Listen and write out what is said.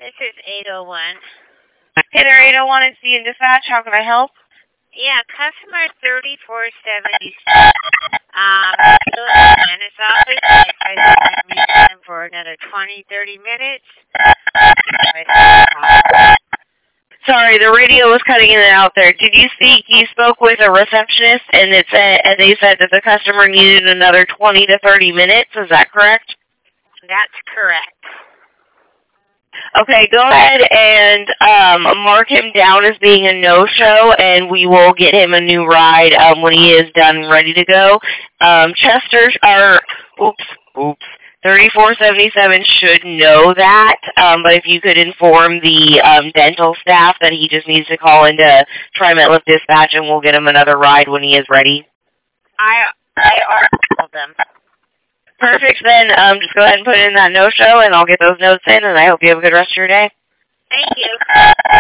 This is 801. Hey there, 801, it's the dispatch. How can I help? Yeah, customer 3470. Still in the dentist office. I think I'm meeting him for another 20, 30 minutes. Sorry, the radio was cutting in and out there. Did you speak? You spoke with a receptionist, and they said that the customer needed another 20 to 30 minutes. Is that correct? That's correct. Okay, go ahead and mark him down as being a no-show, and we will get him a new ride when he is done and ready to go. Chester's are, 3477 should know that, but if you could inform the dental staff that he just needs to call into Tri-Metlift Dispatch, and we'll get him another ride when he is ready. I already told them. Perfect, then just go ahead and put in that no-show, and I'll get those notes in, and I hope you have a good rest of your day. Thank you.